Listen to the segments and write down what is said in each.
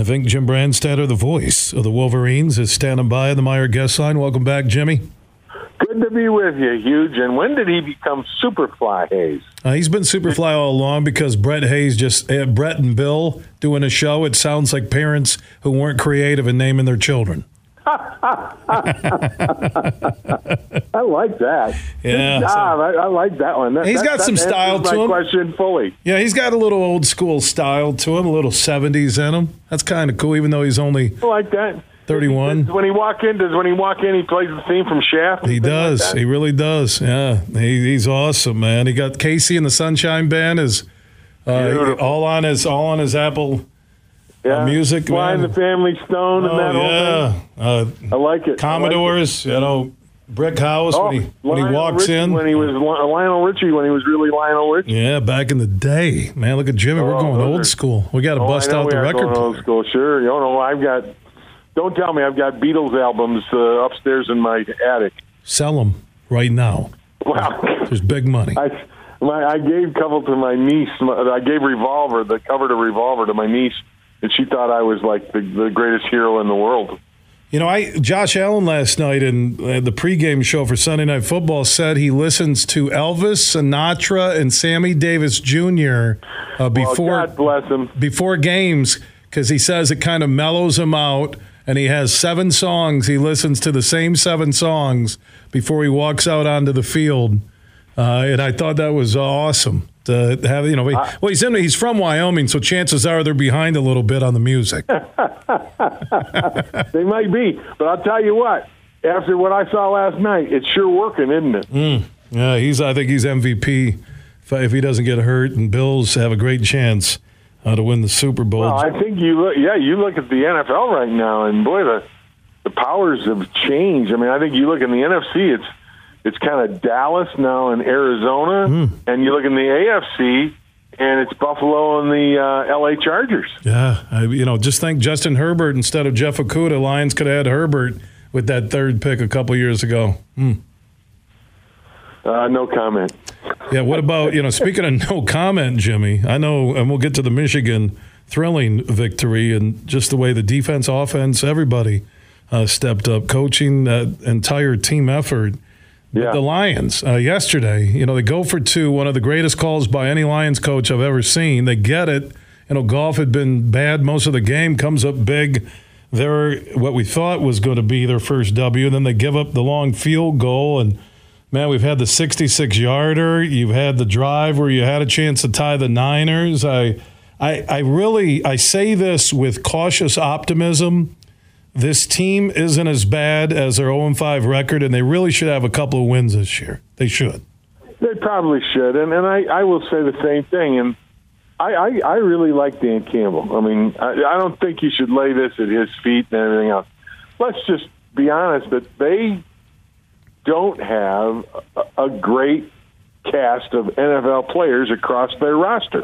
I think Jim Brandstatter, the voice of the Wolverines, is standing by on the Meyer guest line. Welcome back, Jimmy. Good to be with you, Huge. And when did he become Superfly Hayes? He's been Superfly all along because Brett and Bill doing a show. It sounds like parents who weren't creative in naming their children. I like that. Yeah, Good job. I like that one. He's got some style to him. Question fully. Yeah, he's got a little old school style to him, a little 70s in him. That's kind of cool, even though he's only I like that. 31. Does when he walk in, he plays the theme from Shaft? He does. Like he really does. Yeah, he's awesome, man. He got Casey and the Sunshine Band is all on his Apple. Yeah. Music, Flying man. the Family Stone and that whole thing. I like it. Commodores, Brick House when he walks in. When he was Lionel Richie, when he was really Lionel Richie. Yeah, back in the day. Man, look at Jimmy. We're going old school. We got to bust out the record player. Old school, sure. Don't tell me I've got Beatles albums upstairs in my attic. Sell them right now. Wow. There's big money. I gave a couple to my niece. I gave the cover to Revolver to my niece. And she thought I was like the greatest hero in the world. Josh Allen last night in the pregame show for Sunday Night Football said he listens to Elvis, Sinatra, and Sammy Davis Jr. God bless him. Before games because he says it kind of mellows him out. And he has 7 songs. He listens to the same 7 songs before he walks out onto the field. And I thought that was awesome. To have, he's from Wyoming, so chances are they're behind a little bit on the music. They might be, but I'll tell you what. After what I saw last night, it's sure working, isn't it? Yeah, I think he's MVP if he doesn't get hurt, and Bills have a great chance to win the Super Bowl. Well, I think you look at the NFL right now, and boy, the powers have changed. I mean, I think you look in the NFC, it's kind of Dallas now and Arizona, and you look in the AFC, and it's Buffalo and the LA Chargers. Yeah, just think Justin Herbert instead of Jeff Okudah. Lions could have had Herbert with that 3rd pick a couple years ago. No comment. Yeah, what about, speaking of no comment, Jimmy, I know, and we'll get to the Michigan thrilling victory and just the way the defense, offense, everybody stepped up, coaching, that entire team effort. Yeah. The Lions, yesterday, they go for 2, one of the greatest calls by any Lions coach I've ever seen. They get it. Goff had been bad most of the game, comes up big. They're what we thought was going to be their first W. Then they give up the long field goal. And, man, we've had the 66-yarder. You've had the drive where you had a chance to tie the Niners. I say this with cautious optimism. This team isn't as bad as their 0-5 record, and they really should have a couple of wins this year. They should. They probably should, and I will say the same thing. And I really like Dan Campbell. I mean, I don't think you should lay this at his feet and everything else. Let's just be honest that they don't have a great cast of NFL players across their roster.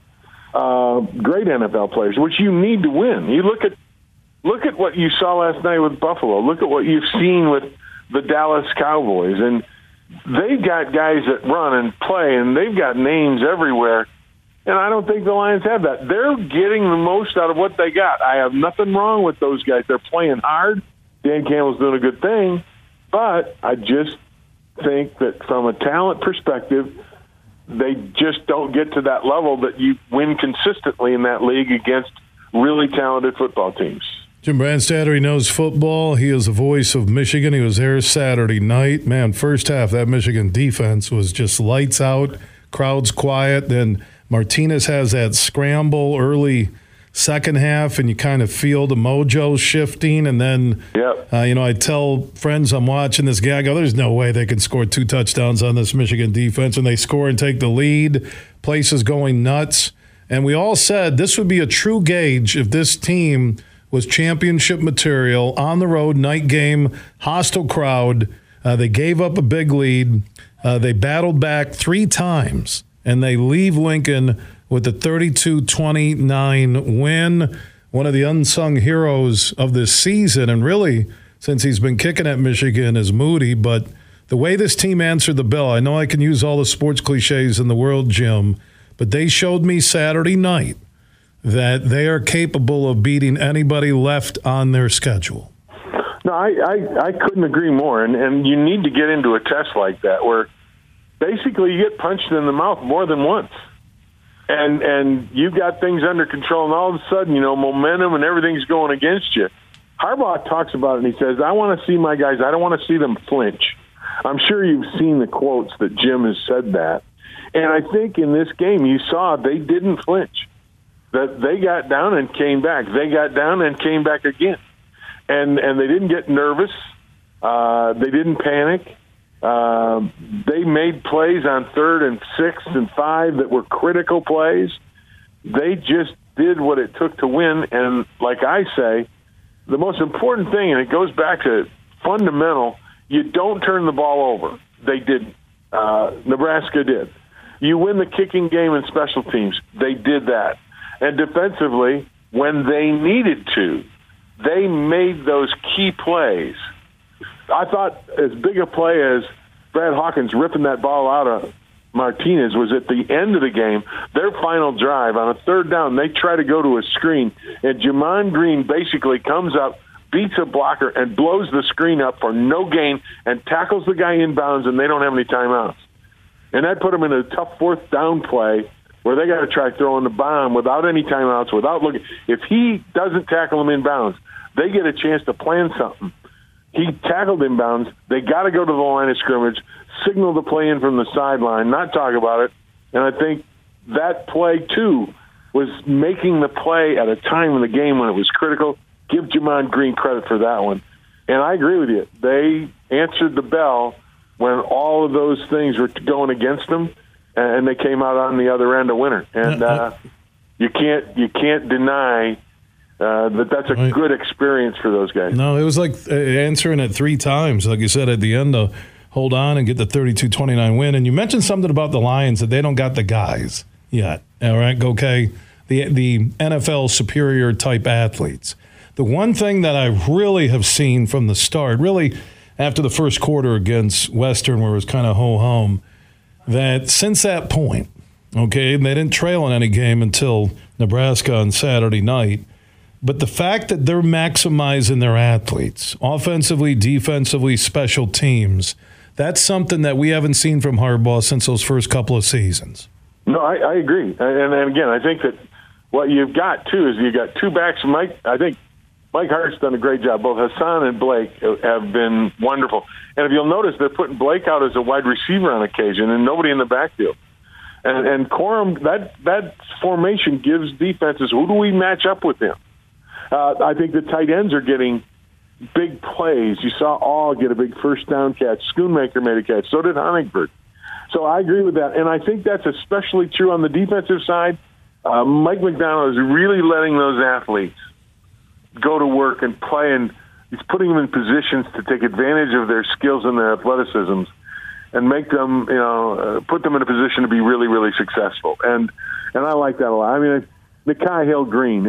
Great NFL players, which you need to win. You look at what you saw last night with Buffalo. Look at what you've seen with the Dallas Cowboys. And they've got guys that run and play, and they've got names everywhere. And I don't think the Lions have that. They're getting the most out of what they got. I have nothing wrong with those guys. They're playing hard. Dan Campbell's doing a good thing. But I just think that from a talent perspective, they just don't get to that level that you win consistently in that league against really talented football teams. Jim Brandstatter, he knows football. He is the voice of Michigan. He was there Saturday night. Man, first half, that Michigan defense was just lights out, crowds quiet. Then Martinez has that scramble early second half, and you kind of feel the mojo shifting. And then, I tell friends I'm watching this guy, I go, there's no way they can score 2 touchdowns on this Michigan defense. And they score and take the lead. Place is going nuts. And we all said this would be a true gauge if this team was championship material, on the road, night game, hostile crowd. They gave up a big lead. They battled back 3 times, and they leave Lincoln with a 32-29 win. One of the unsung heroes of this season, and really, since he's been kicking at Michigan, is Moody. But the way this team answered the bell, I know I can use all the sports cliches in the world, Jim, but they showed me Saturday night that they are capable of beating anybody left on their schedule. No, I couldn't agree more. And you need to get into a test like that where basically you get punched in the mouth more than once. And you've got things under control, and all of a sudden, momentum and everything's going against you. Harbaugh talks about it, and he says, I want to see my guys, I don't want to see them flinch. I'm sure you've seen the quotes that Jim has said that. And I think in this game you saw they didn't flinch. That they got down and came back. They got down and came back again. And they didn't get nervous. They didn't panic. They made plays on 3rd and 6th and 5 that were critical plays. They just did what it took to win. And like I say, the most important thing, and it goes back to fundamental, you don't turn the ball over. They didn't. Nebraska did. You win the kicking game and special teams. They did that. And defensively, when they needed to, they made those key plays. I thought as big a play as Brad Hawkins ripping that ball out of Martinez was at the end of the game. Their final drive on a 3rd down, they try to go to a screen, and Jamon Green basically comes up, beats a blocker, and blows the screen up for no gain and tackles the guy inbounds, and they don't have any timeouts. And that put them in a tough 4th down play where they got to try throwing the bomb without any timeouts, without looking. If he doesn't tackle them inbounds, they get a chance to plan something. He tackled inbounds. They got to go to the line of scrimmage, signal the play in from the sideline, not talk about it. And I think that play, too, was making the play at a time in the game when it was critical. Give Jamon Green credit for that one. And I agree with you. They answered the bell when all of those things were going against them, and they came out on the other end a winner. And you can't deny that's a good experience for those guys. No, it was like answering it 3 times, like you said at the end, to hold on and get the 32-29 win. And you mentioned something about the Lions, that they don't got the guys yet. All right, okay, the NFL superior type athletes. The one thing that I really have seen from the start, really after the first quarter against Western, where it was kind of ho-hum, that since that point, okay, they didn't trail in any game until Nebraska on Saturday night, but the fact that they're maximizing their athletes, offensively, defensively, special teams, that's something that we haven't seen from Harbaugh since those first couple of seasons. No, I agree. And again, I think that what you've got, too, is you've got 2 backs. I think Mike Hart's done a great job. Both Hassan and Blake have been wonderful. And if you'll notice, they're putting Blake out as a wide receiver on occasion and nobody in the backfield. And Corum, that formation gives defenses, who do we match up with him? I think the tight ends are getting big plays. You saw All get a big first down catch. Schoonmaker made a catch. So did Honigberg. So I agree with that. And I think that's especially true on the defensive side. Mike McDonald is really letting those athletes go to work and play, and he's putting them in positions to take advantage of their skills and their athleticisms and make them, put them in a position to be really, really successful. And I like that a lot. I mean, Nikhai Hill-Green,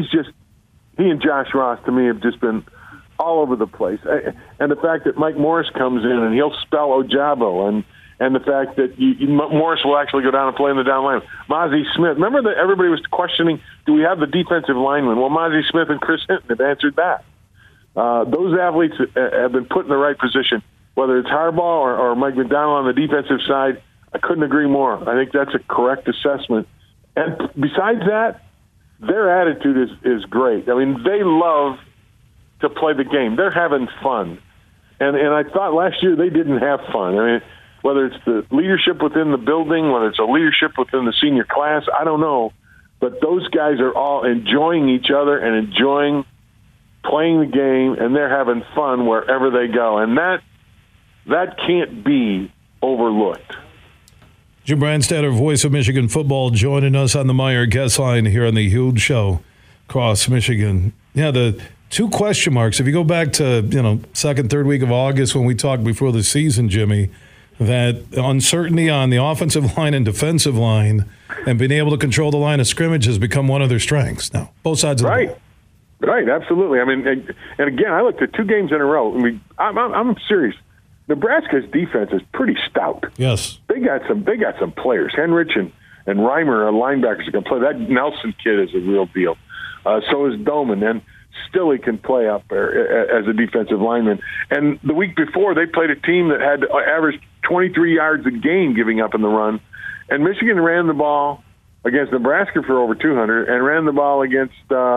he and Josh Ross, to me, have just been all over the place. And the fact that Mike Morris comes in and he'll spell Ojabo, and the fact that Morris will actually go down and play in the down line. Mozzie Smith, remember that everybody was questioning, do we have the defensive lineman? Well, Mozzie Smith and Chris Hinton have answered that. Those athletes have been put in the right position, whether it's Harbaugh or Mike McDonald on the defensive side. I couldn't agree more. I think that's a correct assessment. And besides that, their attitude is great. I mean, they love to play the game. They're having fun. And I thought last year they didn't have fun. I mean, whether it's the leadership within the building, whether it's a leadership within the senior class, I don't know. But those guys are all enjoying each other and enjoying playing the game, and they're having fun wherever they go. And that can't be overlooked. Jim Brandstatter, voice of Michigan football, joining us on the Meijer guest line here on the Huge Show across Michigan. Yeah, the 2 question marks. If you go back to, second, third week of August when we talked before the season, Jimmy, that uncertainty on the offensive line and defensive line and being able to control the line of scrimmage has become one of their strengths now. Both sides of the ball. Right, absolutely. I mean, and again, I looked at 2 games in a row. I mean, I'm serious. Nebraska's defense is pretty stout. Yes, they got some players. Henrich and Reimer, a linebacker, can play. That Nelson kid is a real deal. So is Doman, and Stille can play up there as a defensive lineman. And the week before, they played a team that had averaged 23 yards a game giving up in the run, and Michigan ran the ball against Nebraska for over 200 and ran the ball against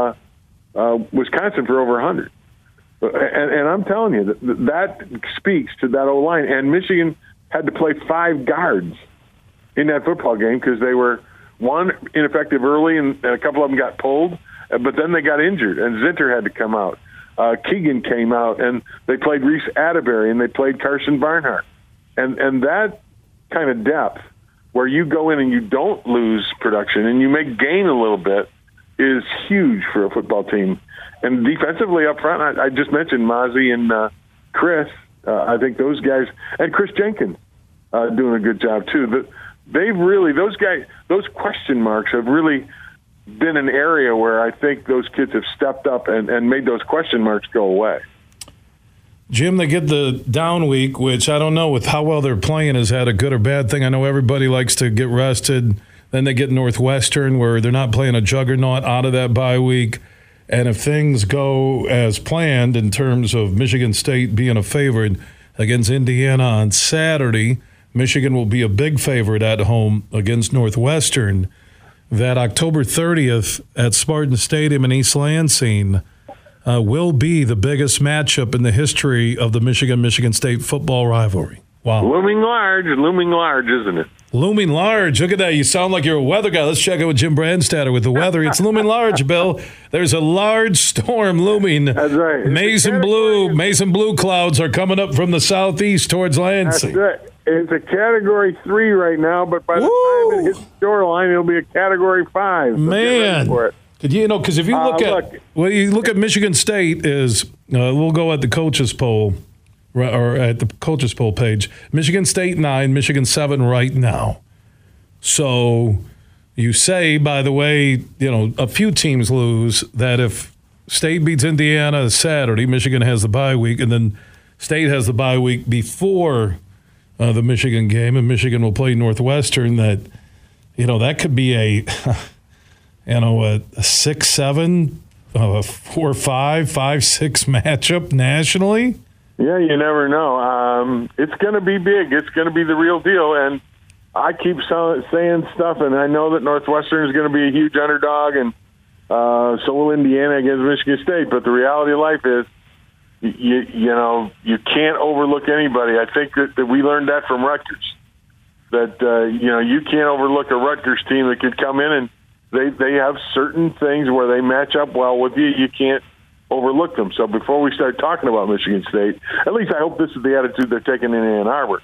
Wisconsin for over 100. And I'm telling you, that speaks to that O-line. And Michigan had to play 5 guards in that football game because they were, one, ineffective early, and a couple of them got pulled, but then they got injured, and Zinter had to come out. Keegan came out, and they played Reese Atterbury, and they played Carson Barnhart. And that kind of depth, where you go in and you don't lose production and you make gain a little bit, is huge for a football team. And defensively up front, I just mentioned Mozzie and Chris. I think those guys, and Chris Jenkins doing a good job too. They've really, those guys, those question marks have really been an area where I think those kids have stepped up and made those question marks go away. Jim, they get the down week, which I don't know with how well they're playing is that a good or bad thing. I know everybody likes to get rested. Then they get Northwestern, where they're not playing a juggernaut out of that bye week. And if things go as planned in terms of Michigan State being a favorite against Indiana on Saturday, Michigan will be a big favorite at home against Northwestern. That October 30th at Spartan Stadium in East Lansing will be the biggest matchup in the history of the Michigan State football rivalry. Wow. Looming large, isn't it? Looming large. Look at that. You sound like you're a weather guy. Let's check it with Jim Brandstatter with the weather. It's looming large, Bill. There's a large storm looming. That's right. Mason blue clouds are coming up from the southeast towards Lansing. That's right. It's a Category 3 right now, but by the time it hits the shoreline, it'll be a Category 5. So man. Because if you look at Michigan State is we'll go at the coaches poll or at the coaches poll page. Michigan State 9, Michigan 7 right now. So you say, by the way, a few teams lose. That if State beats Indiana Saturday, Michigan has the bye week, and then State has the bye week before the Michigan game, and Michigan will play Northwestern. That that could be a 6-7, 4-5, 5-6 matchup nationally. Yeah, you never know. It's going to be big. It's going to be the real deal. And I keep saying stuff, and I know that Northwestern is going to be a huge underdog, and so will Indiana against Michigan State. But the reality of life is, you can't overlook anybody. I think that we learned that from Rutgers. That you can't overlook a Rutgers team that could come in and they have certain things where they match up well with you. You can't overlook them. So before we start talking about Michigan State, at least I hope this is the attitude they're taking in Ann Arbor.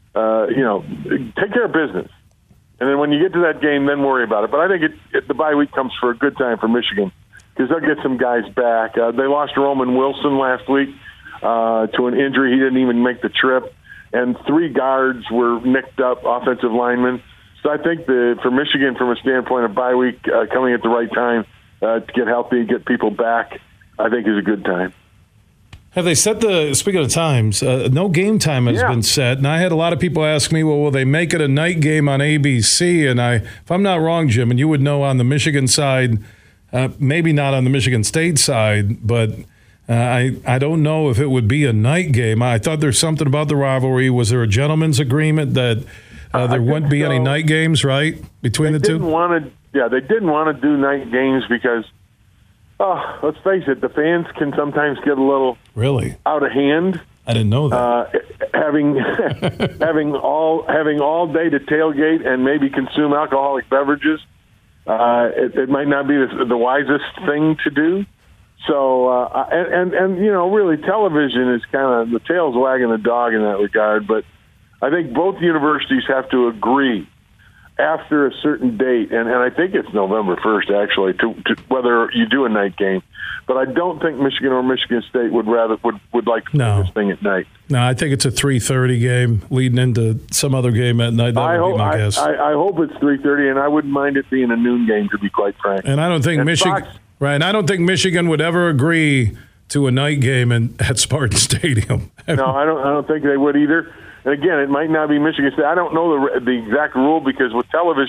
Take care of business. And then when you get to that game, then worry about it. But I think the bye week comes for a good time for Michigan because they'll get some guys back. They lost Roman Wilson last week to an injury. He didn't even make the trip. And 3 guards were nicked up, offensive linemen. So I think for Michigan, from a standpoint of bye week coming at the right time to get healthy, get people back, I think is a good time. Have they set speaking of times, no game time has been set. And I had a lot of people ask me, well, will they make it a night game on ABC? And if I'm not wrong, Jim, and you would know on the Michigan side, maybe not on the Michigan State side, but I don't know if it would be a night game. I thought there's something about the rivalry. Was there a gentleman's agreement that there wouldn't be any night games, right, between the two? They didn't want to do night games because, let's face it, the fans can sometimes get a little out of hand. I didn't know that. Having all day to tailgate and maybe consume alcoholic beverages, it might not be the wisest thing to do. So really, television is kind of the tail's wagging the dog in that regard. But I think both universities have to agree after a certain date, and I think it's November 1st, actually, to whether you do a night game. But I don't think Michigan or Michigan State would like to do this thing at night. No, I think it's a 3:30 game leading into some other game at night. That would be my guess. I hope it's 3:30, and I wouldn't mind it being a noon game, to be quite frank. And I don't think Michigan... Right, and I don't think Michigan would ever agree to a night game at Spartan Stadium. No, I don't think they would either. And again, it might not be Michigan State. I don't know the exact rule because with television,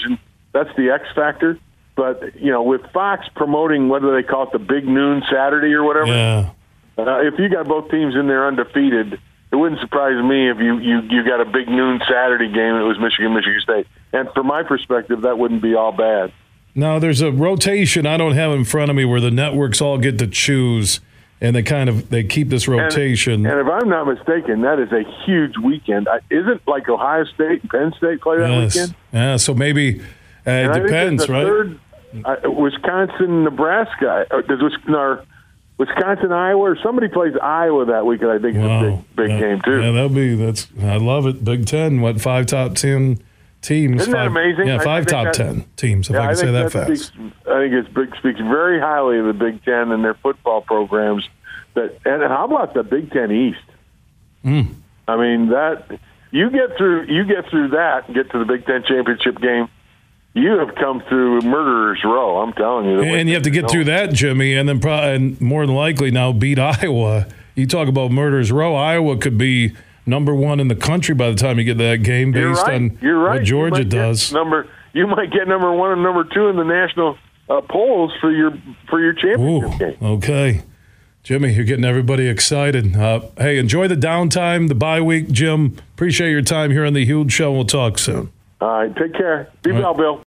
That's the X factor. But, with Fox promoting, what do they call it, the Big Noon Saturday or whatever? Yeah. If you got both teams in there undefeated, it wouldn't surprise me if you got a Big Noon Saturday game and it was Michigan State. And from my perspective, that wouldn't be all bad. Now, there's a rotation I don't have in front of me where the networks all get to choose, and they keep this rotation. And if I'm not mistaken, that is a huge weekend. Isn't like Ohio State and Penn State play that weekend? Yeah, so maybe it depends, right? Third, Wisconsin, Nebraska. Does Wisconsin, Iowa, or somebody plays Iowa that weekend? I think it's a big game too. Yeah, I love it. Big Ten, 5 top 10 teams? Isn't that amazing? Yeah, 5 top 10 teams. If I can say that fast. I think speaks very highly of the Big Ten and their football programs. And how about the Big Ten East? I mean, that you get through that and get to the Big Ten championship game. You have come through murderer's row, I'm telling you. And you have to get through that, Jimmy, and then and more than likely now beat Iowa. You talk about murderer's row. Iowa could be number 1 in the country by the time you get to that game based on what Georgia does. You might get number 1 and number 2 in the national polls for your championship game. Okay. Jimmy, you're getting everybody excited. Hey, enjoy the downtime, the bye week, Jim. Appreciate your time here on the Huge Show. We'll talk soon. All right, take care. Be well, Bill.